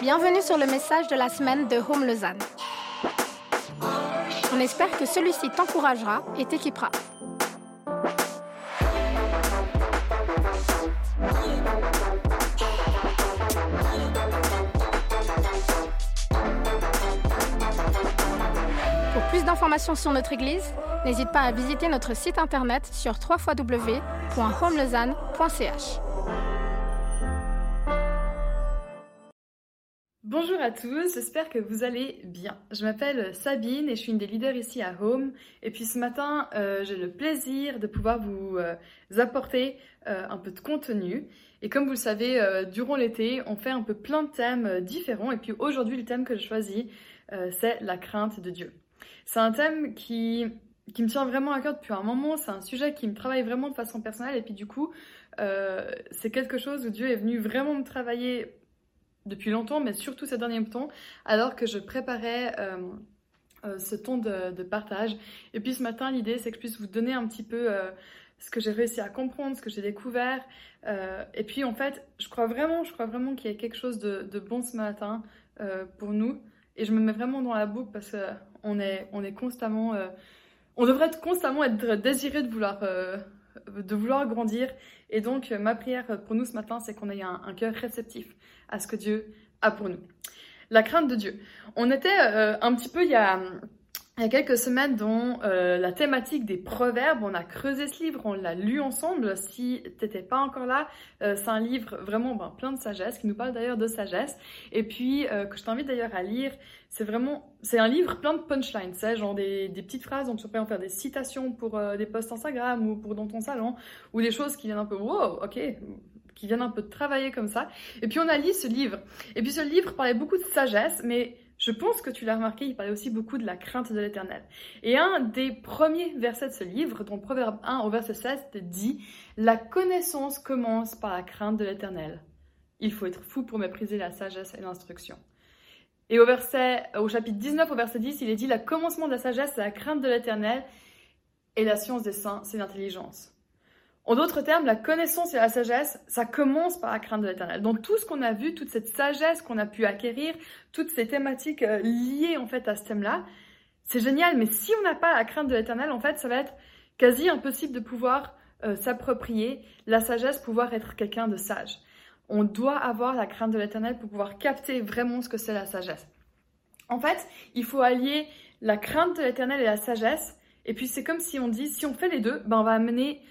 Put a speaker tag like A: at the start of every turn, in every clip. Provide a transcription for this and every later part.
A: Bienvenue sur le message de la semaine de Home Lausanne. On espère que celui-ci t'encouragera et t'équipera. Pour plus d'informations sur notre Église, n'hésite pas à visiter notre site internet sur www.homelausanne.ch.
B: Bonjour à tous, j'espère que vous allez bien. Je m'appelle Sabine et je suis une des leaders ici à Home. Et puis ce matin, j'ai le plaisir de pouvoir vous apporter un peu de contenu. Et comme vous le savez, durant l'été, on fait un peu plein de thèmes différents. Et puis aujourd'hui, le thème que j'ai choisi, c'est la crainte de Dieu. C'est un thème qui me tient vraiment à cœur depuis un moment. C'est un sujet qui me travaille vraiment de façon personnelle. Et puis du coup, c'est quelque chose où Dieu est venu vraiment me travailler depuis longtemps, mais surtout ces derniers temps, alors que je préparais ce temps de partage. Et puis ce matin, l'idée, c'est que je puisse vous donner un petit peu ce que j'ai réussi à comprendre, ce que j'ai découvert. Et puis en fait, je crois vraiment qu'il y a quelque chose de bon ce matin pour nous. Et je me mets vraiment dans la boucle parce qu'on est constamment... on devrait constamment être désiré de vouloir grandir. Et donc, ma prière pour nous ce matin, c'est qu'on ait un cœur réceptif à ce que Dieu a pour nous. La crainte de Dieu. On était un petit peu il y a quelques semaines dans la thématique des proverbes. On a creusé ce livre, on l'a lu ensemble. Si t'étais pas encore là, c'est un livre vraiment plein de sagesse, qui nous parle d'ailleurs de sagesse. Et puis, que je t'invite d'ailleurs à lire. C'est un livre plein de punchlines, c'est genre des petites phrases dont tu peux en faire des citations pour des posts Instagram ou pour dans ton salon, ou des choses qui viennent un peu, wow, ok, qui viennent un peu de travailler comme ça. Et puis on a lu ce livre. Et puis ce livre parlait beaucoup de sagesse, mais je pense que tu l'as remarqué, il parlait aussi beaucoup de la crainte de l'Éternel. Et un des premiers versets de ce livre, dans Proverbe 1 au verset 16, te dit « La connaissance commence par la crainte de l'Éternel. Il faut être fou pour mépriser la sagesse et l'instruction. » Et au chapitre 19, au verset 10, il est dit « Le commencement de la sagesse, c'est la crainte de l'Éternel, et la science des saints, c'est l'intelligence. » En d'autres termes, la connaissance et la sagesse, ça commence par la crainte de l'Éternel. Donc tout ce qu'on a vu, toute cette sagesse qu'on a pu acquérir, toutes ces thématiques liées en fait à ce thème-là, c'est génial. Mais si on n'a pas la crainte de l'Éternel, en fait, ça va être quasi impossible de pouvoir s'approprier la sagesse, pouvoir être quelqu'un de sage. On doit avoir la crainte de l'Éternel pour pouvoir capter vraiment ce que c'est la sagesse. En fait, il faut allier la crainte de l'Éternel et la sagesse. Et puis c'est comme si on dit, si on fait les deux, on va mener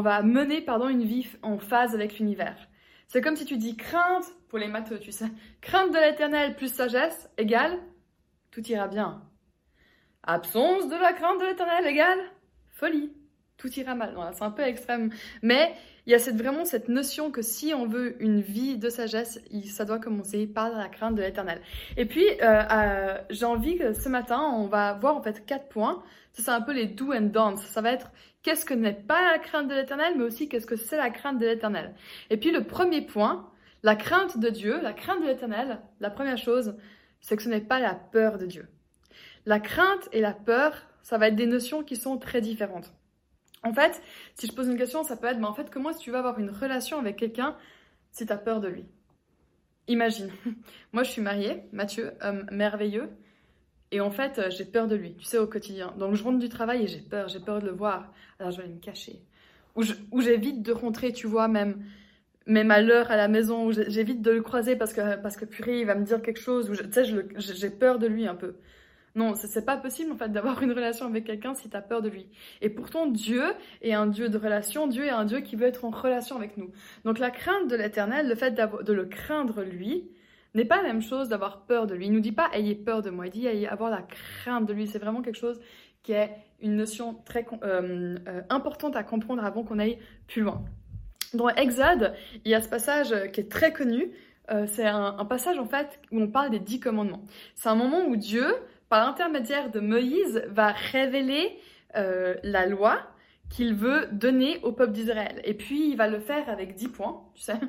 B: une vie en phase avec l'univers. C'est comme si tu dis crainte, pour les matheux, tu sais, crainte de l'Éternel plus sagesse égale, tout ira bien. Absence de la crainte de l'Éternel égale, folie. Tout ira mal. Voilà, c'est un peu extrême. Mais il y a vraiment cette notion que si on veut une vie de sagesse, ça doit commencer par la crainte de l'Éternel. Et puis, j'ai envie que ce matin, on va voir en fait 4 points. Ça, c'est un peu les do and don'ts. Ça va être qu'est-ce que n'est pas la crainte de l'Éternel, mais aussi qu'est-ce que c'est la crainte de l'Éternel. Et puis, le premier point, la crainte de Dieu, la crainte de l'Éternel, la première chose, c'est que ce n'est pas la peur de Dieu. La crainte et la peur, ça va être des notions qui sont très différentes. En fait, si je pose une question, ça peut être, en fait, comment est-ce que tu vas avoir une relation avec quelqu'un si tu as peur de lui? Imagine, moi je suis mariée, Mathieu, homme merveilleux, et en fait, j'ai peur de lui, tu sais, au quotidien. Donc je rentre du travail et j'ai peur de le voir, alors je vais me cacher. Ou j'évite de rentrer, tu vois, même à l'heure à la maison, où j'évite de le croiser parce que purée, il va me dire quelque chose, ou tu sais, j'ai peur de lui un peu. Non, c'est pas possible en fait d'avoir une relation avec quelqu'un si tu as peur de lui. Et pourtant, Dieu est un Dieu de relation, Dieu est un Dieu qui veut être en relation avec nous. Donc la crainte de l'Éternel, le fait de le craindre lui, n'est pas la même chose d'avoir peur de lui. Il nous dit pas « ayez peur de moi », il dit « ayez avoir la crainte de lui ». C'est vraiment quelque chose qui est une notion très importante à comprendre avant qu'on aille plus loin. Dans Exode, il y a ce passage qui est très connu. C'est un passage en fait où on parle des 10 commandements. C'est un moment où Dieu, par l'intermédiaire de Moïse, va révéler la loi qu'il veut donner au peuple d'Israël. Et puis, il va le faire avec 10 points, tu sais,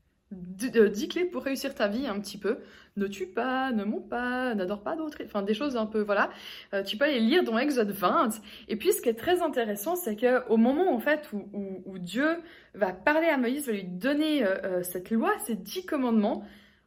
B: 10 clés pour réussir ta vie un petit peu. Ne tue pas, ne mens pas, n'adore pas d'autres, enfin des choses un peu, voilà. Tu peux aller lire dans Exode 20. Et puis, ce qui est très intéressant, c'est qu'au moment en fait où Dieu va parler à Moïse, va lui donner cette loi, ces 10 commandements,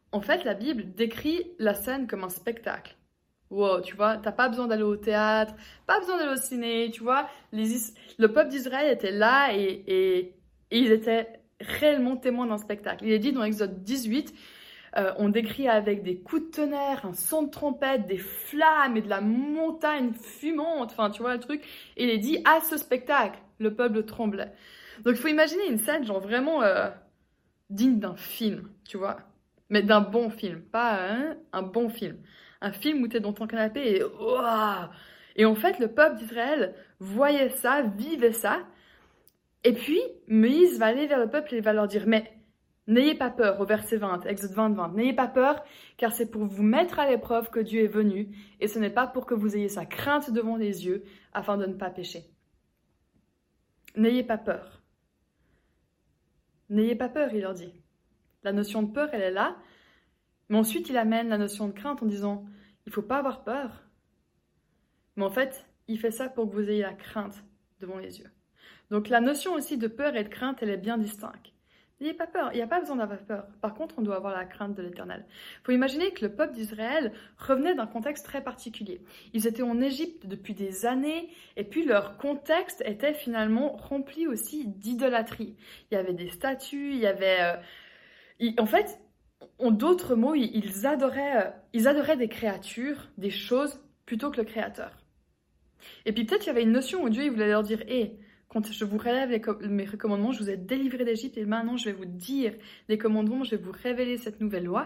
B: En fait, la Bible décrit la scène comme un spectacle. Wow, tu vois, t'as pas besoin d'aller au théâtre, pas besoin d'aller au ciné, tu vois. Le peuple d'Israël était là et ils étaient réellement témoins d'un spectacle. Il est dit dans Exode 18, on décrit avec des coups de tonnerre, un son de trompette, des flammes et de la montagne fumante, enfin tu vois le truc. Et il est dit, à ce spectacle, le peuple tremblait. Donc il faut imaginer une scène genre vraiment digne d'un film, tu vois. Mais d'un bon film, pas un bon film. Un film où t'es dans ton canapé et ouah. Et en fait, le peuple d'Israël voyait ça, vivait ça. Et puis, Moïse va aller vers le peuple et va leur dire, mais n'ayez pas peur, au verset 20, Exode 20, 20, n'ayez pas peur, car c'est pour vous mettre à l'épreuve que Dieu est venu, et ce n'est pas pour que vous ayez sa crainte devant les yeux, afin de ne pas pécher. N'ayez pas peur. N'ayez pas peur, il leur dit. La notion de peur, elle est là, mais ensuite il amène la notion de crainte en disant, il ne faut pas avoir peur. Mais en fait, il fait ça pour que vous ayez la crainte devant les yeux. Donc la notion aussi de peur et de crainte, elle est bien distincte. N'ayez pas peur, il n'y a pas besoin d'avoir peur. Par contre, on doit avoir la crainte de l'Éternel. Il faut imaginer que le peuple d'Israël revenait d'un contexte très particulier. Ils étaient en Égypte depuis des années, et puis leur contexte était finalement rempli aussi d'idolâtrie. Il y avait des statues, il y avait... en fait, en d'autres mots, ils adoraient des créatures, des choses, plutôt que le Créateur. Et puis peut-être il y avait une notion où Dieu il voulait leur dire « Hé, quand je vous relève mes commandements, je vous ai délivré d'Égypte et maintenant je vais vous dire les commandements, je vais vous révéler cette nouvelle loi. »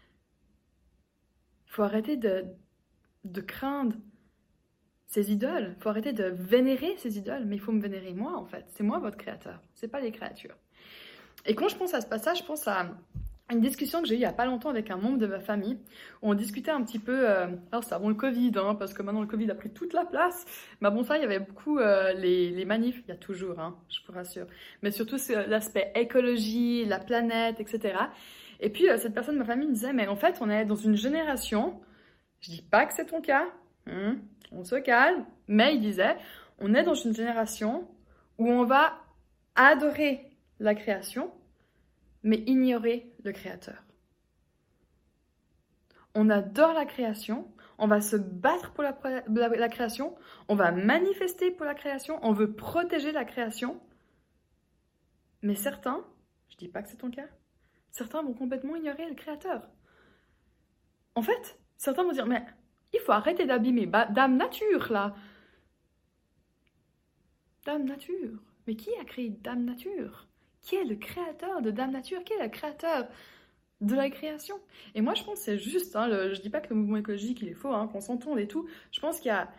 B: Il faut arrêter de craindre ces idoles, il faut arrêter de vénérer ces idoles, mais il faut me vénérer moi en fait. C'est moi votre créateur, c'est pas les créatures. Et quand je pense à ce passage, je pense à une discussion que j'ai eue il n'y a pas longtemps avec un membre de ma famille, où on discutait un petit peu, alors c'est avant le Covid, hein, parce que maintenant le Covid a pris toute la place, mais bon ça il y avait beaucoup les manifs, il y a toujours, hein, je vous rassure, mais surtout l'aspect écologie, la planète, etc. Et puis cette personne de ma famille me disait, mais en fait on est dans une génération, je dis pas que c'est ton cas, on se calme, mais il disait, on est dans une génération où on va adorer la création, mais ignorer le Créateur. On adore la création, on va se battre pour la création, on va manifester pour la création, on veut protéger la création, mais certains, je dis pas que c'est ton cas, certains vont complètement ignorer le Créateur. En fait, certains vont dire, mais il faut arrêter d'abîmer Dame Nature, là. Dame Nature. Mais qui a créé Dame Nature ? Qui est le créateur de Dame Nature? Qui est le créateur de la création? Et moi, je pense que c'est juste, hein, je dis pas que le mouvement écologique, il est faux, hein, qu'on s'entende et tout. Je pense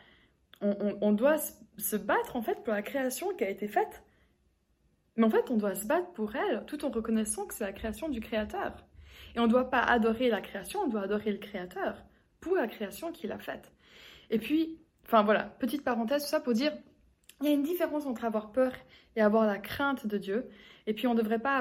B: on doit se battre, en fait, pour la création qui a été faite. Mais en fait, on doit se battre pour elle, tout en reconnaissant que c'est la création du Créateur. Et on ne doit pas adorer la création, on doit adorer le Créateur pour la création qu'il a faite. Et puis, enfin voilà, petite parenthèse, tout ça pour dire, il y a une différence entre avoir peur et avoir la crainte de Dieu. Et puis on ne devrait pas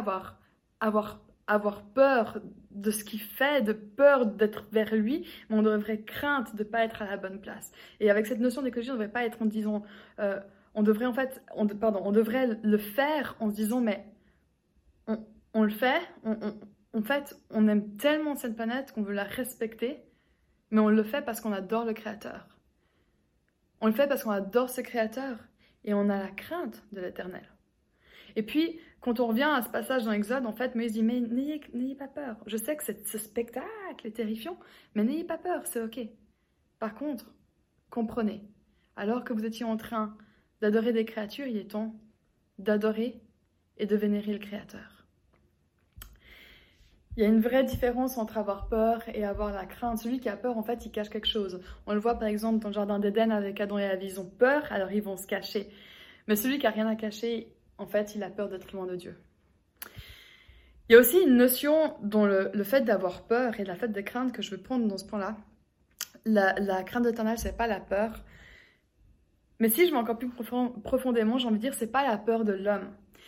B: avoir peur de ce qu'il fait, de peur d'être vers lui, mais on devrait craindre de ne pas être à la bonne place. Et avec cette notion d'écologie, on ne devrait pas être en disant, on devrait le faire en se disant, mais on le fait, en fait, on aime tellement cette planète qu'on veut la respecter, mais on le fait parce qu'on adore le Créateur. On le fait parce qu'on adore ce Créateur et on a la crainte de l'Éternel. Et puis, quand on revient à ce passage dans Exode, en fait, Moïse dit, mais n'ayez pas peur. Je sais que ce spectacle est terrifiant, mais n'ayez pas peur, c'est ok. Par contre, comprenez, alors que vous étiez en train d'adorer des créatures, il est temps d'adorer et de vénérer le Créateur. Il y a une vraie différence entre avoir peur et avoir la crainte. Celui qui a peur, en fait, il cache quelque chose. On le voit par exemple dans le jardin d'Éden avec Adam et Ève, ils ont peur, alors ils vont se cacher. Mais celui qui n'a rien à cacher, en fait, il a peur d'être loin de Dieu. Il y a aussi une notion dans le fait d'avoir peur et le fait de craindre que je veux prendre dans ce point-là. La crainte éternelle, c'est pas la peur. Mais si je vais encore plus profondément, j'ai envie de dire, c'est pas la peur de l'homme.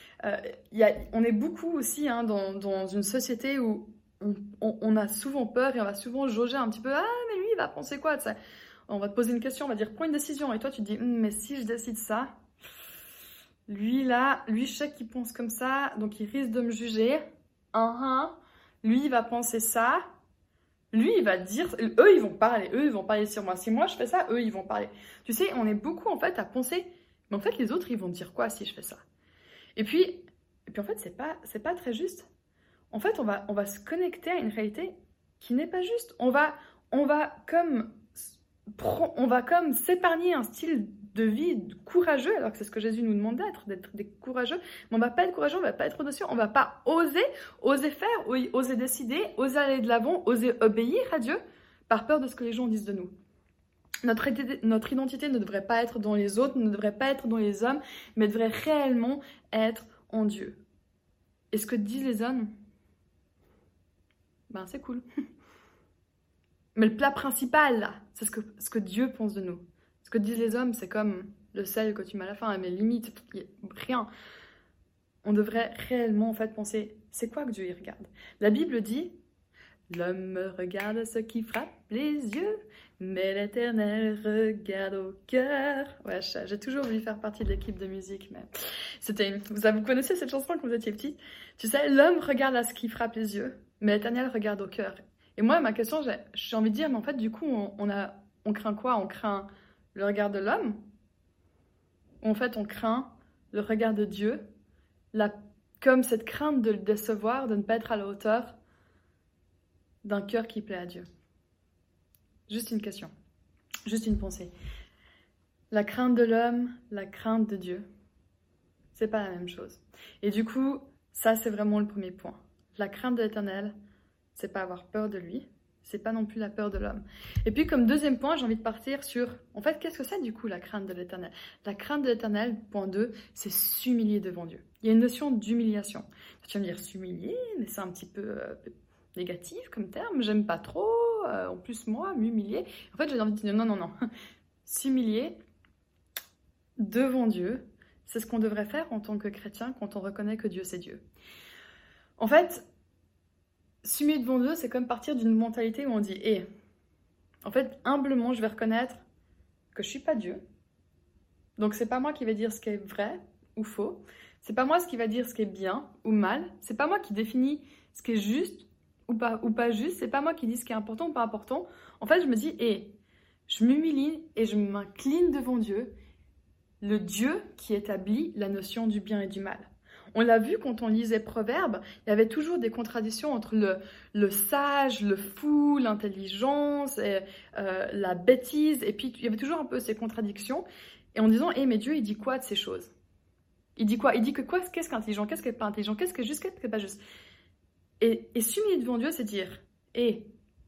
B: On est beaucoup aussi dans une société où on a souvent peur et on va souvent jauger un petit peu. Ah, mais lui, il va penser quoi? On va te poser une question, on va dire, prends une décision. Et toi, tu te dis, mais si je décide ça, lui, je sais qu'il pense comme ça, donc il risque de me juger. Lui, il va penser ça, Lui, il va dire, eux, ils vont parler sur moi. Si moi, je fais ça, eux, ils vont parler. Tu sais, on est beaucoup, en fait, à penser, mais en fait, les autres, ils vont dire quoi si je fais ça? Et puis en fait, c'est pas très juste. En fait, on va se connecter à une réalité qui n'est pas juste. On va comme s'épargner un style de vie courageux, alors que c'est ce que Jésus nous demande d'être des courageux. Mais on va pas être courageux, on va pas être audacieux, on va pas oser faire, oser décider, oser aller de l'avant, oser obéir à Dieu par peur de ce que les gens disent de nous. Notre identité ne devrait pas être dans les autres, ne devrait pas être dans les hommes, mais devrait réellement être en Dieu. Et ce que disent les hommes, ben c'est cool. Mais le plat principal, là, c'est ce que Dieu pense de nous. Ce que disent les hommes, c'est comme le sel que tu mets à la fin, mais limite, rien. On devrait réellement, en fait, penser, c'est quoi que Dieu y regarde? La Bible dit, l'homme regarde ce qui frappe les yeux, mais l'Éternel regarde au cœur. Ouais, j'ai toujours voulu faire partie de l'équipe de musique, mais vous connaissez cette chanson quand vous étiez petit? Tu sais, l'homme regarde à ce qui frappe les yeux, mais l'Éternel regarde au cœur. Et moi, ma question, j'ai envie de dire, mais en fait, du coup, on craint quoi? On craint le regard de l'homme? Ou en fait, on craint le regard de Dieu, comme cette crainte de le décevoir, de ne pas être à la hauteur d'un cœur qui plaît à Dieu. Juste une question, juste une pensée. La crainte de l'homme, la crainte de Dieu, c'est pas la même chose. Et du coup, ça, c'est vraiment le premier point. La crainte de l'Éternel, c'est pas avoir peur de lui, c'est pas non plus la peur de l'homme. Et puis comme deuxième point, j'ai envie de partir sur, en fait, qu'est-ce que c'est du coup la crainte de l'Éternel? La crainte de l'Éternel, point 2, c'est s'humilier devant Dieu. Il y a une notion d'humiliation. Tu vas me dire s'humilier, mais c'est un petit peu négatif comme terme, j'aime pas trop, en plus moi, m'humilier. En fait, j'ai envie de dire non. S'humilier devant Dieu, c'est ce qu'on devrait faire en tant que chrétien quand on reconnaît que Dieu c'est Dieu. En fait, s'humilier devant Dieu, c'est comme partir d'une mentalité où on dit en fait, humblement, je vais reconnaître que je suis pas Dieu. Donc, c'est pas moi qui vais dire ce qui est vrai ou faux. C'est pas moi qui va dire ce qui est bien ou mal. C'est pas moi qui définis ce qui est juste ou pas juste. C'est pas moi qui dis ce qui est important ou pas important. En fait, je me dis je m'humilie et je m'incline devant Dieu, le Dieu qui établit la notion du bien et du mal. On l'a vu quand on lisait Proverbes, il y avait toujours des contradictions entre le sage, le fou, l'intelligence, la bêtise. Et puis, il y avait toujours un peu ces contradictions. Et en disant, mais Dieu, il dit quoi de ces choses? Il dit quoi? Il dit que quoi? Qu'est-ce qu'intelligent? Qu'est-ce qui n'est pas intelligent? Qu'est-ce qui est juste? Qu'est-ce qui n'est pas juste? Et s'humilier devant Dieu, c'est dire, et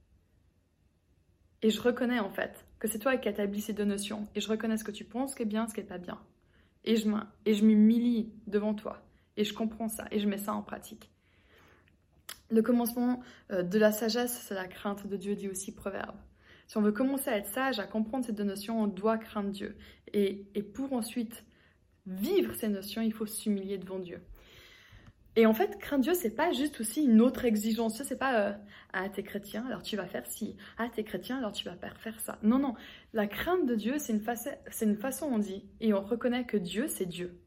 B: je reconnais en fait que c'est toi qui établis ces deux notions. Et je reconnais ce que tu penses, ce qui est bien, ce qui n'est pas bien. Et je m'humilie devant toi. Et je comprends ça, et je mets ça en pratique. Le commencement de la sagesse, c'est la crainte de Dieu, dit aussi Proverbe. Si on veut commencer à être sage, à comprendre ces deux notions, on doit craindre Dieu. Et pour ensuite vivre ces notions, il faut s'humilier devant Dieu. Et en fait, craindre Dieu, c'est pas juste aussi une autre exigence. C'est pas t'es chrétien, alors tu vas faire ci. T'es chrétien, alors tu vas faire ça. Non. La crainte de Dieu, c'est une façon, on dit, et on reconnaît que Dieu, c'est Dieu.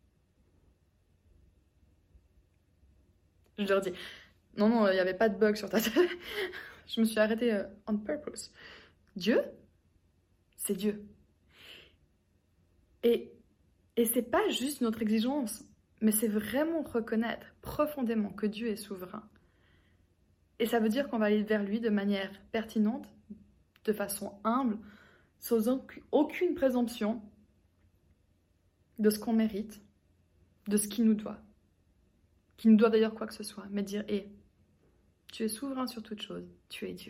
B: Je leur dis, non, il n'y avait pas de bug sur ta tête. Je me suis arrêtée on purpose. Dieu, c'est Dieu. Et c'est pas juste notre exigence, mais c'est vraiment reconnaître profondément que Dieu est souverain. Et ça veut dire qu'on va aller vers lui de manière pertinente, de façon humble, sans aucune présomption de ce qu'on mérite, de ce qu'il nous doit. Qui nous doit d'ailleurs quoi que ce soit, mais dire, tu es souverain sur toute chose, tu es Dieu.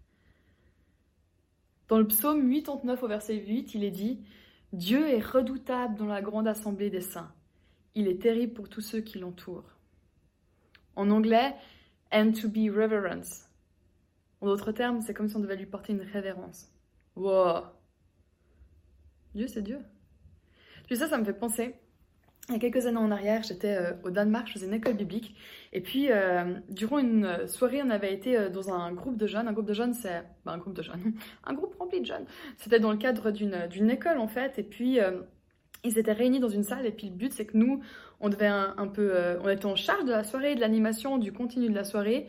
B: Dans le psaume 89 au verset 8, il est dit, Dieu est redoutable dans la grande assemblée des saints. Il est terrible pour tous ceux qui l'entourent. En anglais, and to be reverence. En d'autres termes, c'est comme si on devait lui porter une révérence. Wow! Dieu, c'est Dieu. Puis ça me fait penser. Il y a quelques années en arrière, j'étais au Danemark, je faisais une école biblique. Et puis, durant une soirée, on avait été dans un groupe de jeunes. Un groupe de jeunes, c'est... un groupe de jeunes. Un groupe rempli de jeunes. C'était dans le cadre d'une école, en fait. Et puis, ils étaient réunis dans une salle. Et puis, le but, c'est que nous, on devait on était en charge de la soirée, de l'animation, du contenu de la soirée.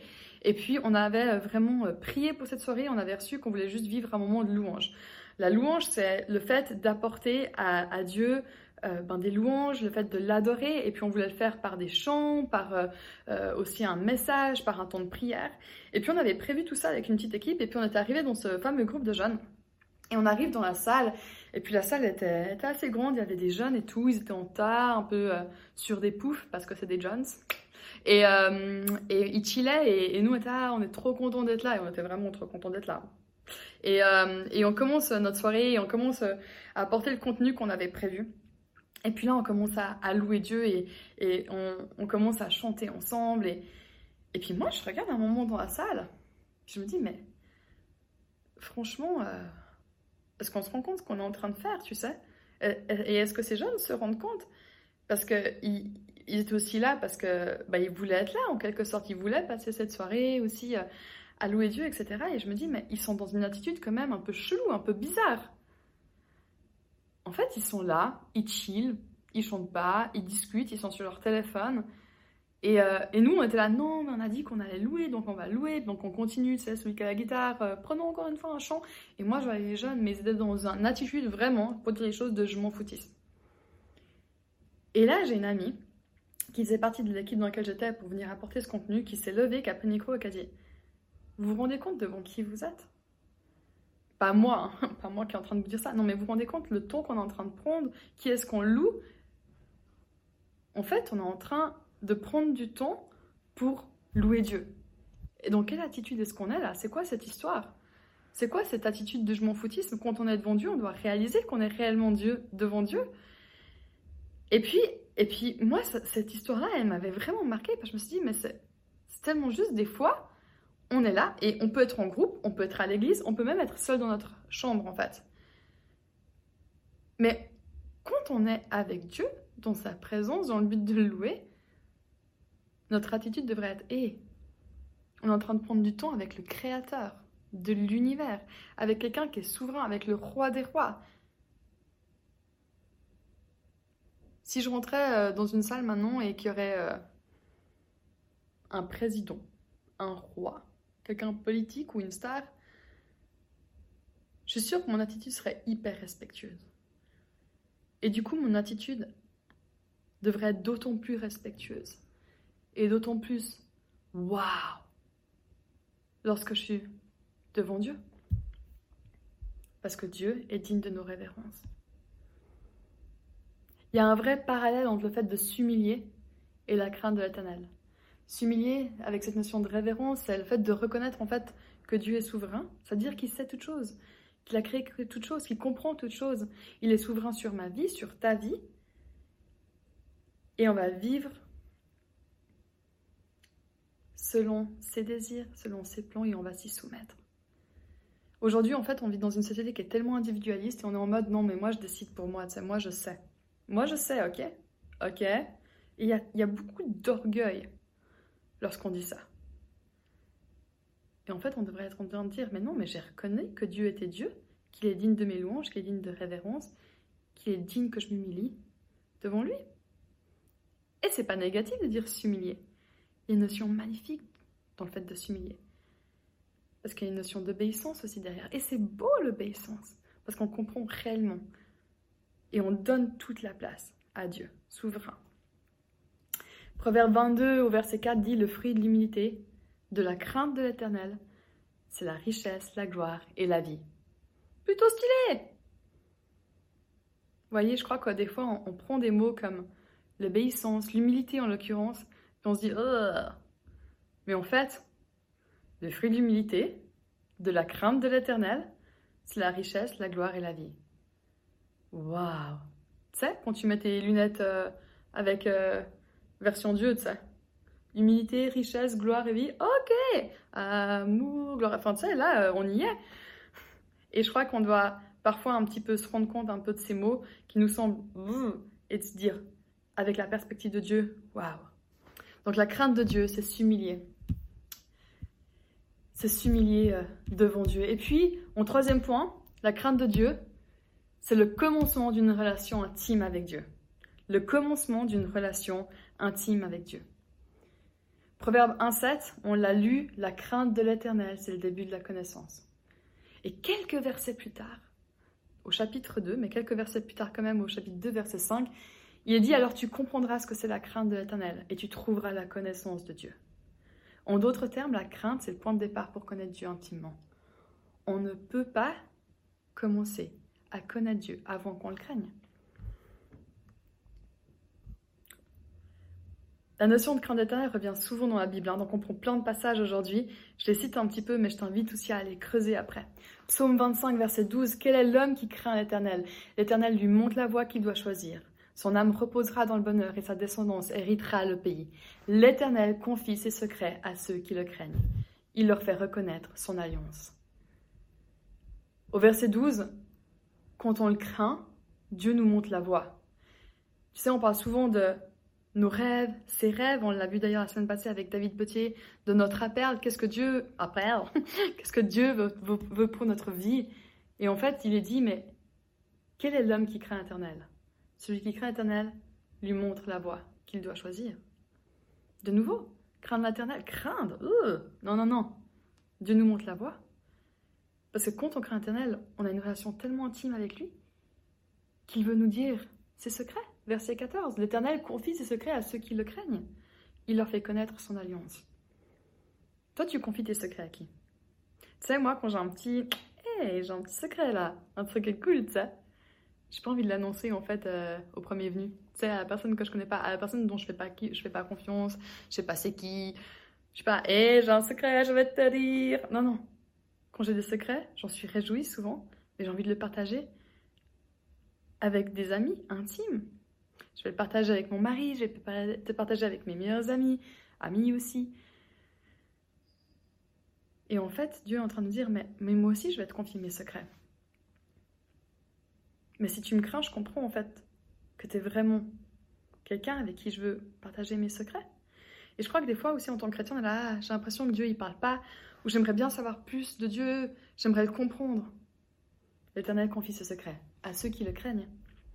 B: Et puis, on avait vraiment prié pour cette soirée. On avait reçu qu'on voulait juste vivre un moment de louange. La louange, c'est le fait d'apporter à Dieu des louanges, le fait de l'adorer. Et puis, on voulait le faire par des chants, par aussi un message, par un temps de prière. Et puis, on avait prévu tout ça avec une petite équipe. Et puis, on était arrivé dans ce fameux groupe de jeunes. Et on arrive dans la salle. Et puis, la salle était assez grande. Il y avait des jeunes et tout. Ils étaient en tas, un peu sur des poufs, parce que c'est des jeunes. Et ils chillaient. Et nous, on est trop contents d'être là. Et on était vraiment trop contents d'être là. Et on commence notre soirée. Et on commence à apporter le contenu qu'on avait prévu. Et puis là, on commence à louer Dieu. Et on commence à chanter ensemble. Et puis moi, je regarde un moment dans la salle. Je me dis, mais franchement... est-ce qu'on se rend compte ce qu'on est en train de faire, tu sais? Et est-ce que ces jeunes se rendent compte? Parce qu'ils étaient aussi là parce que ils voulaient être là, en quelque sorte. Ils voulaient passer cette soirée aussi à louer Dieu, etc. Et je me dis, mais ils sont dans une attitude quand même un peu chelou, un peu bizarre. En fait, ils sont là, ils chillent, ils chantent pas, ils discutent, ils sont sur leur téléphone. Et nous, on était là, non, mais on a dit qu'on allait louer, donc on va louer, donc on continue, tu sais, celui qui a la guitare, prenons encore une fois un chant. Et moi, je voyais les jeunes, mais ils étaient dans une attitude vraiment, pour dire les choses, de je m'en foutisse. Et là, j'ai une amie qui faisait partie de l'équipe dans laquelle j'étais pour venir apporter ce contenu, qui s'est levée, qui a pris le micro et qui a dit, vous vous rendez compte devant qui vous êtes? Pas moi, hein, pas moi qui est en train de vous dire ça, non, mais vous vous rendez compte le ton qu'on est en train de prendre, qui est-ce qu'on loue? En fait, on est en train de prendre du temps pour louer Dieu. Et dans quelle attitude est-ce qu'on est là? C'est quoi cette histoire? C'est quoi cette attitude de je m'en foutisme? Quand on est devant Dieu, on doit réaliser qu'on est réellement devant Dieu. Et puis moi, cette histoire-là, elle m'avait vraiment marquée, parce que je me suis dit, mais c'est tellement juste, des fois, on est là, et on peut être en groupe, on peut être à l'église, on peut même être seul dans notre chambre, en fait. Mais quand on est avec Dieu, dans sa présence, dans le but de le louer, notre attitude devrait être on est en train de prendre du temps avec le Créateur de l'univers, avec quelqu'un qui est souverain, avec le Roi des rois. Si je rentrais dans une salle maintenant et qu'il y aurait un président, un roi, quelqu'un politique ou une star, je suis sûre que mon attitude serait hyper respectueuse. Et du coup, mon attitude devrait être d'autant plus respectueuse. Et d'autant plus, waouh, lorsque je suis devant Dieu. Parce que Dieu est digne de nos révérences. Il y a un vrai parallèle entre le fait de s'humilier et la crainte de l'Éternel. S'humilier avec cette notion de révérence, c'est le fait de reconnaître en fait que Dieu est souverain, c'est-à-dire qu'il sait toutes choses, qu'il a créé toutes choses, qu'il comprend toutes choses. Il est souverain sur ma vie, sur ta vie. Et on va vivre selon ses désirs, selon ses plans, et on va s'y soumettre. Aujourd'hui, en fait, on vit dans une société qui est tellement individualiste et on est en mode, non, mais moi, je décide pour moi, tu sais, moi, je sais. Moi, je sais, ok. Et il y a beaucoup d'orgueil lorsqu'on dit ça. Et en fait, on devrait être en train de dire, mais non, mais j'ai reconnu que Dieu était Dieu, qu'il est digne de mes louanges, qu'il est digne de révérence, qu'il est digne que je m'humilie devant lui. Et c'est pas négatif de dire s'humilier. Il y a une notion magnifique dans le fait de s'humilier. Parce qu'il y a une notion d'obéissance aussi derrière. Et c'est beau l'obéissance, parce qu'on comprend réellement. Et on donne toute la place à Dieu, souverain. Proverbe 22 au verset 4 dit, le fruit de l'humilité, de la crainte de l'Éternel, c'est la richesse, la gloire et la vie. Plutôt stylé! Vous voyez, je crois que des fois, on prend des mots comme l'obéissance, l'humilité en l'occurrence, et on se dit, mais en fait, le fruit de l'humilité, de la crainte de l'Éternel, c'est la richesse, la gloire et la vie. Waouh! Tu sais, quand tu mets tes lunettes avec version Dieu, tu sais, humilité, richesse, gloire et vie, ok! Amour, gloire, enfin tu sais, là, on y est. Et je crois qu'on doit parfois un petit peu se rendre compte un peu de ces mots qui nous semblent, et de se dire, avec la perspective de Dieu, waouh! Donc la crainte de Dieu, c'est s'humilier. C'est s'humilier devant Dieu. Et puis, en troisième point, la crainte de Dieu, c'est le commencement d'une relation intime avec Dieu. Le commencement d'une relation intime avec Dieu. Proverbe 1,7, on l'a lu, la crainte de l'Éternel, c'est le début de la connaissance. Et quelques versets plus tard, au chapitre 2, mais quelques versets plus tard quand même, au chapitre 2, verset 5, il est dit, alors tu comprendras ce que c'est la crainte de l'Éternel et tu trouveras la connaissance de Dieu. En d'autres termes, la crainte, c'est le point de départ pour connaître Dieu intimement. On ne peut pas commencer à connaître Dieu avant qu'on le craigne. La notion de crainte d'Éternel revient souvent dans la Bible, donc on prend plein de passages aujourd'hui. Je les cite un petit peu, mais je t'invite aussi à aller creuser après. Psaume 25, verset 12, « Quel est l'homme qui craint l'Éternel? L'Éternel lui montre la voie qu'il doit choisir. Son âme reposera dans le bonheur et sa descendance héritera le pays. L'Éternel confie ses secrets à ceux qui le craignent. Il leur fait reconnaître son alliance. » Au verset 12, quand on le craint, Dieu nous montre la voie. Tu sais, on parle souvent de nos rêves, ses rêves, on l'a vu d'ailleurs la semaine passée avec David Potier, de notre appel, qu'est-ce que Dieu veut pour notre vie. Et en fait, il est dit, mais quel est l'homme qui craint l'Éternel? Celui qui craint l'Éternel lui montre la voie qu'il doit choisir. De nouveau, craindre l'Éternel, craindre, non. Dieu nous montre la voie. Parce que quand on craint l'Éternel, on a une relation tellement intime avec lui qu'il veut nous dire ses secrets. Verset 14, l'Éternel confie ses secrets à ceux qui le craignent. Il leur fait connaître son alliance. Toi, tu confies tes secrets à qui? Tu sais, moi, quand j'ai un petit secret là, un truc cool, tu sais, j'ai pas envie de l'annoncer en fait au premier venu. Tu sais, à la personne que je connais pas, à la personne dont je fais pas confiance, je sais pas c'est qui, je sais pas, j'ai un secret, je vais te dire. Non. Quand j'ai des secrets, j'en suis réjouie souvent, mais j'ai envie de le partager avec des amis intimes. Je vais le partager avec mon mari, je vais le partager avec mes meilleurs amis aussi. Et en fait, Dieu est en train de me dire, mais moi aussi, je vais te confier mes secrets. Mais si tu me crains, je comprends en fait que tu es vraiment quelqu'un avec qui je veux partager mes secrets. Et je crois que des fois aussi, en tant que chrétien, on est là, j'ai l'impression que Dieu, il parle pas, ou j'aimerais bien savoir plus de Dieu, j'aimerais le comprendre. L'Éternel confie ses secrets à ceux qui le craignent.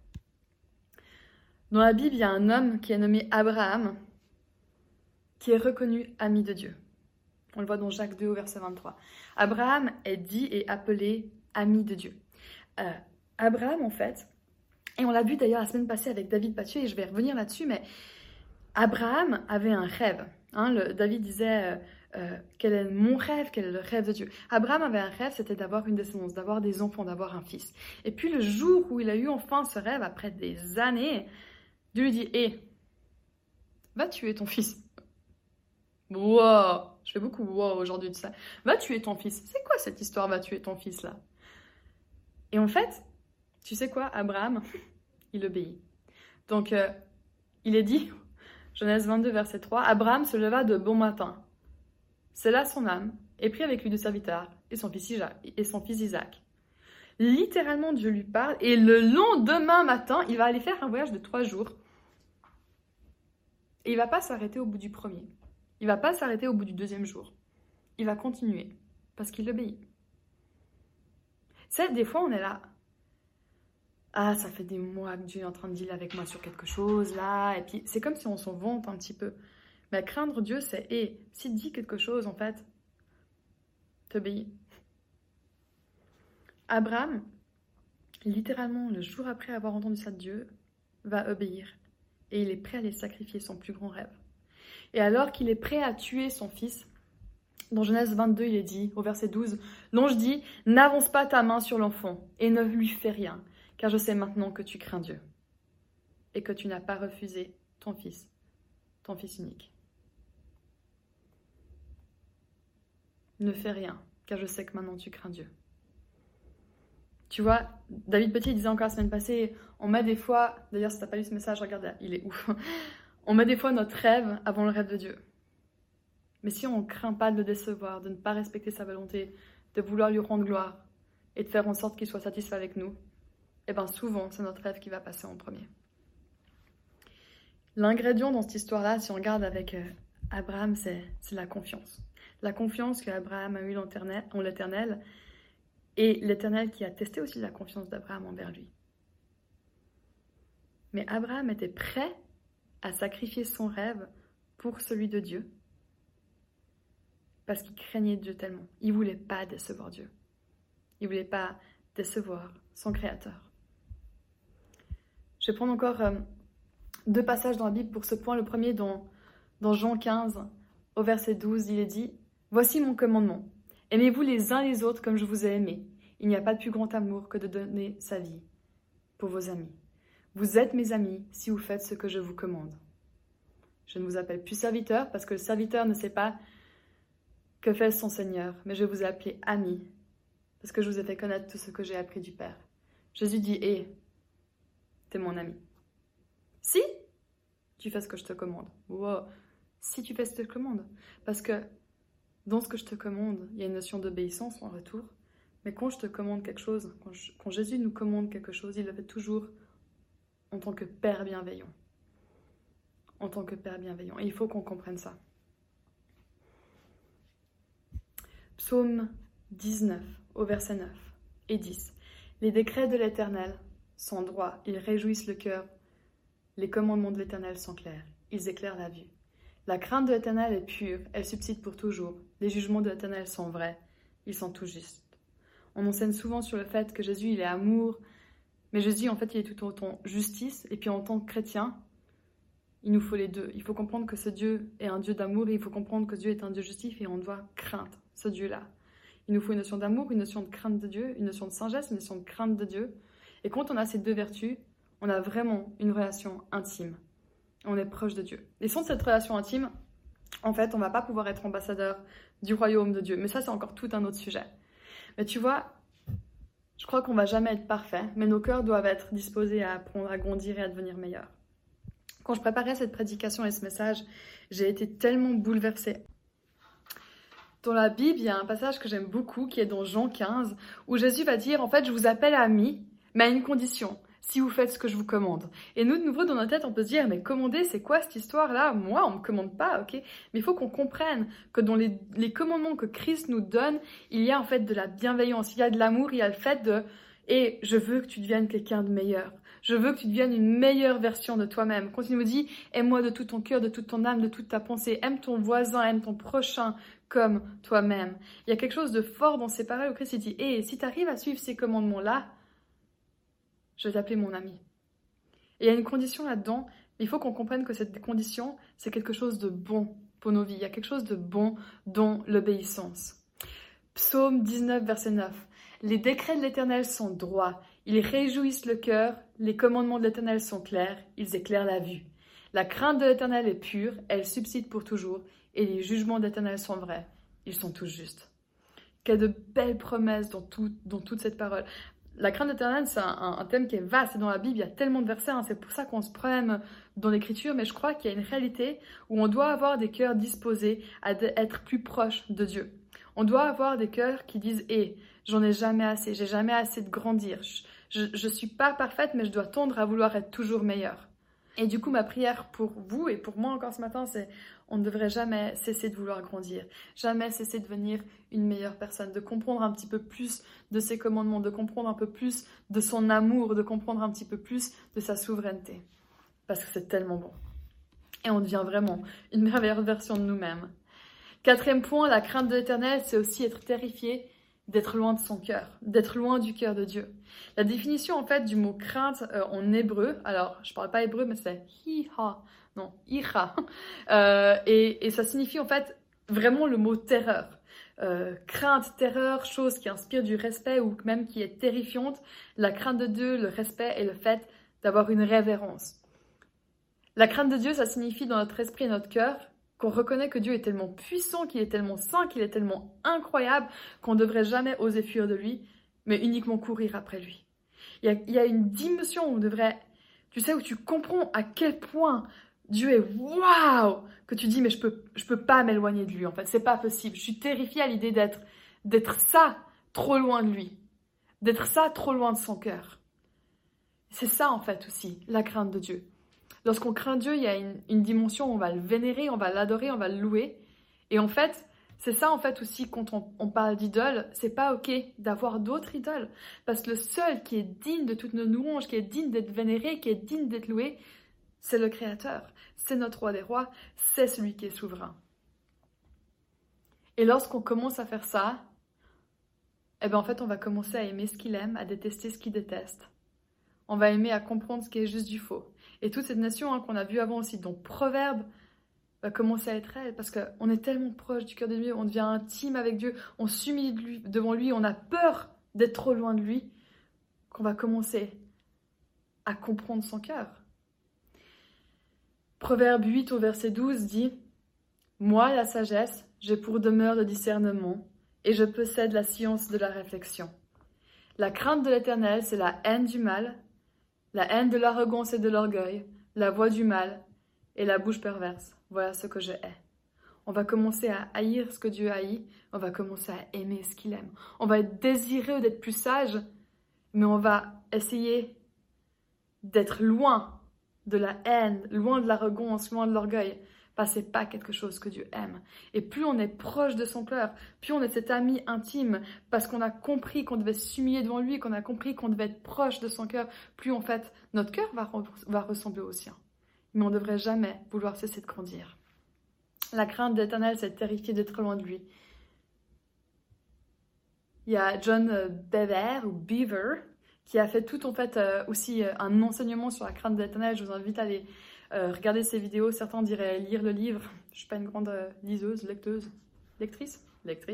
B: Dans la Bible, il y a un homme qui est nommé Abraham, qui est reconnu ami de Dieu. On le voit dans Jacques 2 au verset 23. Abraham est dit et appelé ami de Dieu. Abraham, en fait, et on l'a vu d'ailleurs la semaine passée avec David Pathieu, et je vais revenir là-dessus, mais Abraham avait un rêve. David disait, quel est mon rêve, quel est le rêve de Dieu? Abraham avait un rêve, c'était d'avoir une descendance, d'avoir des enfants, d'avoir un fils. Et puis le jour où il a eu enfin ce rêve, après des années, Dieu lui dit, va tuer ton fils. Wow, je fais beaucoup wow aujourd'hui de ça. Va tuer ton fils. C'est quoi cette histoire, va tuer ton fils là? Et en fait, tu sais quoi, Abraham, il obéit. Donc, il est dit, Genèse 22, verset 3, Abraham se leva de bon matin, sella son âme, et prit avec lui deux serviteurs et son fils Isaac. Littéralement, Dieu lui parle, et le lendemain matin, il va aller faire un voyage de 3 jours. Et il ne va pas s'arrêter au bout du premier. Il ne va pas s'arrêter au bout du 2e jour. Il va continuer, parce qu'il obéit. C'est des fois, on est là. Ah, ça fait des mois que Dieu est en train de dealer avec moi sur quelque chose, là. Et puis, c'est comme si on s'en vante un petit peu. Mais craindre Dieu, c'est, s'il dit quelque chose, en fait, t'obéis. Abraham, littéralement, le jour après avoir entendu ça de Dieu, va obéir. Et il est prêt à aller sacrifier son plus grand rêve. Et alors qu'il est prêt à tuer son fils, dans Genèse 22, il est dit, au verset 12, « L'ange dit, n'avance pas ta main sur l'enfant et ne lui fais rien, car je sais maintenant que tu crains Dieu et que tu n'as pas refusé ton fils unique. Ne fais rien, car je sais que maintenant tu crains Dieu. » Tu vois, David Petit disait encore la semaine passée, on met des fois, d'ailleurs si tu n'as pas lu ce message, regarde, il est ouf, on met des fois notre rêve avant le rêve de Dieu. Mais si on ne craint pas de le décevoir, de ne pas respecter sa volonté, de vouloir lui rendre gloire et de faire en sorte qu'il soit satisfait avec nous, eh bien souvent c'est notre rêve qui va passer en premier. L'ingrédient dans cette histoire-là, si on regarde avec Abraham, c'est la confiance. La confiance qu'Abraham a eue en l'Éternel, et l'Éternel qui a testé aussi la confiance d'Abraham envers lui. Mais Abraham était prêt à sacrifier son rêve pour celui de Dieu. parce qu'il craignait Dieu tellement. Il ne voulait pas décevoir Dieu. Il ne voulait pas décevoir son Créateur. Je vais prendre encore 2 passages dans la Bible pour ce point. Le premier dans Jean 15, au verset 12, il est dit « Voici mon commandement. Aimez-vous les uns les autres comme je vous ai aimés. Il n'y a pas de plus grand amour que de donner sa vie pour vos amis. Vous êtes mes amis si vous faites ce que je vous commande. Je ne vous appelle plus serviteur parce que le serviteur ne sait pas que fait son Seigneur, mais je vous ai appelé amis parce que je vous ai fait connaître tout ce que j'ai appris du Père. » Jésus dit « Hé, t'es mon ami. Si tu fais ce que je te commande. » Wow. Si tu fais ce que je te commande. Parce que dans ce que je te commande, il y a une notion d'obéissance en retour. Mais quand je te commande quelque chose, quand Jésus nous commande quelque chose, il le fait toujours en tant que Père bienveillant. En tant que Père bienveillant. Et il faut qu'on comprenne ça. Psaume 19, au verset 9 et 10. Les décrets de l'Éternel sont droits, ils réjouissent le cœur. Les commandements de l'Éternel sont clairs, ils éclairent la vue. La crainte de l'Éternel est pure, elle subsiste pour toujours. Les jugements de l'Éternel sont vrais, ils sont tout justes. On enseigne souvent sur le fait que Jésus, il est amour, mais Jésus, en fait, il est tout autant justice. Et puis en tant que chrétien, il nous faut les deux. Il faut comprendre que ce Dieu est un Dieu d'amour et il faut comprendre que Dieu est un Dieu justice et on doit craindre ce Dieu-là. Il nous faut une notion d'amour, une notion de crainte de Dieu, une notion de sagesse, une notion de crainte de Dieu. Et quand on a ces 2 vertus, on a vraiment une relation intime. On est proche de Dieu. Et sans cette relation intime, en fait, on ne va pas pouvoir être ambassadeur du royaume de Dieu. Mais ça, c'est encore tout un autre sujet. Mais tu vois, je crois qu'on ne va jamais être parfait, mais nos cœurs doivent être disposés à apprendre, à grandir et à devenir meilleurs. Quand je préparais cette prédication et ce message, j'ai été tellement bouleversée. Dans la Bible, il y a un passage que j'aime beaucoup, qui est dans Jean 15, où Jésus va dire, en fait, je vous appelle amis, mais à une condition, si vous faites ce que je vous commande. Et nous, de nouveau, dans notre tête, on peut se dire, mais commander, c'est quoi cette histoire-là? Moi, on ne me commande pas, ok? Mais il faut qu'on comprenne que dans les commandements que Christ nous donne, il y a en fait de la bienveillance, il y a de l'amour, il y a le fait de, et je veux que tu deviennes quelqu'un de meilleur. Je veux que tu deviennes une meilleure version de toi-même. Quand il nous dit, aime-moi de tout ton cœur, de toute ton âme, de toute ta pensée, aime ton voisin, aime ton prochain comme toi-même. Il y a quelque chose de fort dans ces paroles où Christ dit, si tu arrives à suivre ces commandements-là, je vais t'appeler mon ami. Et il y a une condition là-dedans, il faut qu'on comprenne que cette condition, c'est quelque chose de bon pour nos vies. Il y a quelque chose de bon dans l'obéissance. Psaume 19, verset 9. Les décrets de l'Éternel sont droits, ils réjouissent le cœur, les commandements de l'Éternel sont clairs, ils éclairent la vue. La crainte de l'Éternel est pure, elle subsiste pour toujours, et les jugements de l'Éternel sont vrais, ils sont tous justes. Quelle de belles promesses dans toute cette parole. La crainte de l'Éternel, c'est un thème qui est vaste, et dans la Bible, il y a tellement de versets, c'est pour ça qu'on se promène dans l'Écriture, mais je crois qu'il y a une réalité où on doit avoir des cœurs disposés à être plus proches de Dieu. On doit avoir des cœurs qui disent « j'en ai jamais assez, j'ai jamais assez de grandir, je suis pas parfaite, mais je dois tendre à vouloir être toujours meilleure. » Et du coup, ma prière pour vous et pour moi encore ce matin, c'est on ne devrait jamais cesser de vouloir grandir, jamais cesser de devenir une meilleure personne, de comprendre un petit peu plus de ses commandements, de comprendre un peu plus de son amour, de comprendre un petit peu plus de sa souveraineté. Parce que c'est tellement bon. Et on devient vraiment une merveilleuse version de nous-mêmes. 4e point, la crainte de l'Éternel, c'est aussi être terrifié d'être loin de son cœur, d'être loin du cœur de Dieu. La définition en fait du mot crainte en hébreu, alors je parle pas hébreu mais c'est hi-ha, non, ira, et ça signifie en fait vraiment le mot terreur. Crainte, terreur, chose qui inspire du respect ou même qui est terrifiante. La crainte de Dieu, le respect et le fait d'avoir une révérence. La crainte de Dieu, ça signifie dans notre esprit et notre cœur qu'on reconnaît que Dieu est tellement puissant, qu'il est tellement saint, qu'il est tellement incroyable qu'on ne devrait jamais oser fuir de lui, mais uniquement courir après lui. Il y a une dimension où on devrait, tu sais, où tu comprends à quel point Dieu est waouh, que tu dis mais je peux pas m'éloigner de lui en fait, c'est pas possible. Je suis terrifiée à l'idée d'être ça trop loin de lui, d'être ça trop loin de son cœur. C'est ça en fait aussi, la crainte de Dieu. Lorsqu'on craint Dieu, il y a une dimension où on va le vénérer, on va l'adorer, on va le louer. Et en fait, c'est ça en fait aussi quand on parle d'idole, c'est pas ok d'avoir d'autres idoles. Parce que le seul qui est digne de toutes nos louanges, qui est digne d'être vénéré, qui est digne d'être loué, c'est le Créateur. C'est notre roi des rois, c'est celui qui est souverain. Et lorsqu'on commence à faire ça, en fait, on va commencer à aimer ce qu'il aime, à détester ce qu'il déteste. On va aimer à comprendre ce qui est juste du faux. Et toute cette nation qu'on a vue avant aussi, dont Proverbe, va commencer à être elle, parce qu'on est tellement proche du cœur de Dieu, on devient intime avec Dieu, on s'humilie devant lui, on a peur d'être trop loin de lui, qu'on va commencer à comprendre son cœur. Proverbe 8 au verset 12 dit « Moi, la sagesse, j'ai pour demeure le discernement, et je possède la science de la réflexion. La crainte de l'Éternel, c'est la haine du mal, la haine de l'arrogance et de l'orgueil, la voix du mal et la bouche perverse. Voilà ce que je hais. » On va commencer à haïr ce que Dieu haït, on va commencer à aimer ce qu'il aime. On va être désireux d'être plus sage, mais on va essayer d'être loin de la haine, loin de l'arrogance, loin de l'orgueil, parce que ce n'est pas quelque chose que Dieu aime. Et plus on est proche de son cœur, plus on est cet ami intime, parce qu'on a compris qu'on devait s'humilier devant lui, qu'on a compris qu'on devait être proche de son cœur, plus en fait notre cœur va ressembler au sien. Mais on ne devrait jamais vouloir cesser de grandir. La crainte de l'Éternel, c'est terrifier d'être loin de lui. Il y a John Bever, qui a fait tout en fait aussi un enseignement sur la crainte de l'Éternel. Je vous invite à aller regarder ses vidéos. Certains diraient lire le livre. Je ne suis pas une grande lectrice.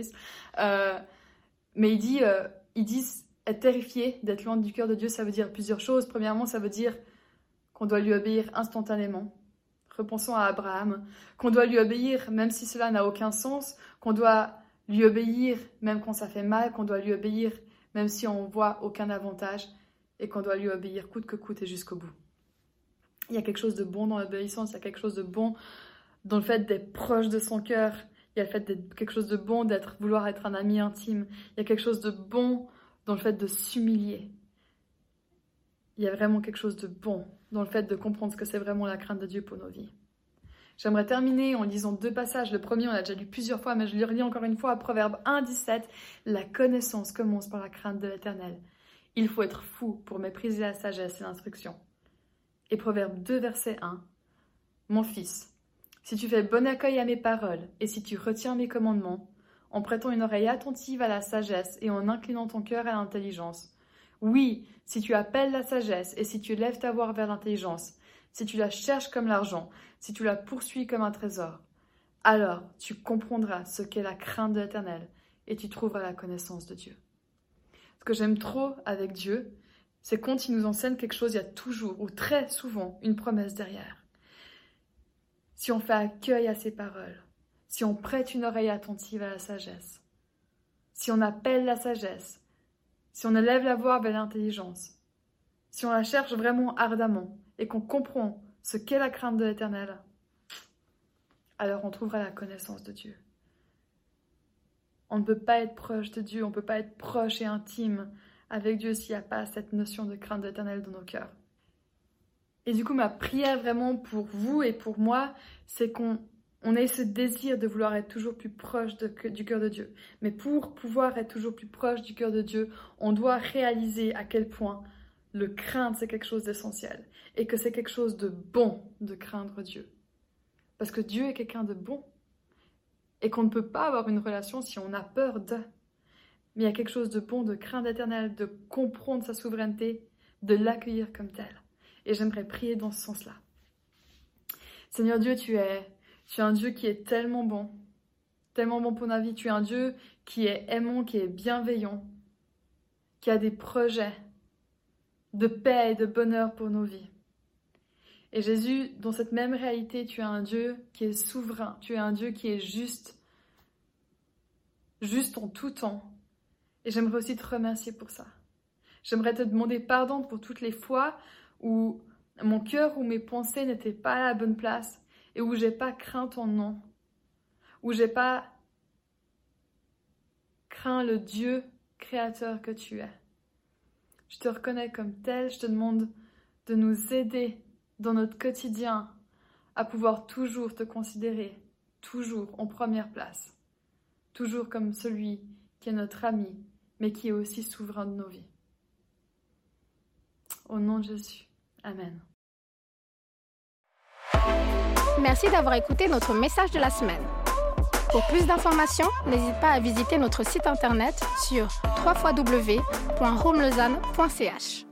B: Mais il dit être terrifié d'être loin du cœur de Dieu, ça veut dire plusieurs choses. Premièrement, ça veut dire qu'on doit lui obéir instantanément. Repensons à Abraham, qu'on doit lui obéir même si cela n'a aucun sens, qu'on doit lui obéir même quand ça fait mal, qu'on doit lui obéir même si on ne voit aucun avantage, et qu'on doit lui obéir coûte que coûte et jusqu'au bout. Il y a quelque chose de bon dans l'obéissance, il y a quelque chose de bon dans le fait d'être proche de son cœur, il y a le fait d'être quelque chose de bon vouloir être un ami intime, il y a quelque chose de bon dans le fait de s'humilier. Il y a vraiment quelque chose de bon dans le fait de comprendre ce que c'est vraiment la crainte de Dieu pour nos vies. J'aimerais terminer en lisant 2 passages. Le premier, on l'a déjà lu plusieurs fois, mais je le relis encore une fois à Proverbe 1, 17. La connaissance commence par la crainte de l'Éternel. Il faut être fou pour mépriser la sagesse et l'instruction. Et Proverbe 2, verset 1. Mon fils, si tu fais bon accueil à mes paroles et si tu retiens mes commandements, en prêtant une oreille attentive à la sagesse et en inclinant ton cœur à l'intelligence, oui, si tu appelles la sagesse et si tu lèves ta voix vers l'intelligence, si tu la cherches comme l'argent, si tu la poursuis comme un trésor, alors tu comprendras ce qu'est la crainte de l'Éternel et tu trouveras la connaissance de Dieu. Ce que j'aime trop avec Dieu, c'est quand il nous enseigne quelque chose, il y a toujours ou très souvent une promesse derrière. Si on fait accueil à ses paroles, si on prête une oreille attentive à la sagesse, si on appelle la sagesse, si on élève la voix vers l'intelligence, si on la cherche vraiment ardemment et qu'on comprend ce qu'est la crainte de l'Éternel, alors on trouvera la connaissance de Dieu. On ne peut pas être proche de Dieu, on ne peut pas être proche et intime avec Dieu s'il n'y a pas cette notion de crainte de l'Éternel dans nos cœurs. Et du coup, ma prière vraiment pour vous et pour moi, c'est qu'on ait ce désir de vouloir être toujours plus proche du cœur de Dieu. Mais pour pouvoir être toujours plus proche du cœur de Dieu, on doit réaliser à quel point le craindre, c'est quelque chose d'essentiel. Et que c'est quelque chose de bon de craindre Dieu. Parce que Dieu est quelqu'un de bon. Et qu'on ne peut pas avoir une relation si on a peur de. Mais il y a quelque chose de bon de craindre l'Éternel, de comprendre sa souveraineté, de l'accueillir comme tel. Et j'aimerais prier dans ce sens-là. Seigneur Dieu, tu es un Dieu qui est tellement bon pour la vie. Tu es un Dieu qui est aimant, qui est bienveillant, qui a des projets de paix et de bonheur pour nos vies. Et Jésus, dans cette même réalité, tu es un Dieu qui est souverain, tu es un Dieu qui est juste en tout temps. Et j'aimerais aussi te remercier pour ça. J'aimerais te demander pardon pour toutes les fois où mon cœur ou mes pensées n'étaient pas à la bonne place et où j'ai pas craint ton nom, où j'ai pas craint le Dieu créateur que tu es. Je te reconnais comme tel, je te demande de nous aider dans notre quotidien à pouvoir toujours te considérer, toujours en première place, toujours comme celui qui est notre ami, mais qui est aussi souverain de nos vies. Au nom de Jésus. Amen.
A: Merci d'avoir écouté notre message de la semaine. Pour plus d'informations, n'hésite pas à visiter notre site internet sur www.homelausanne.ch.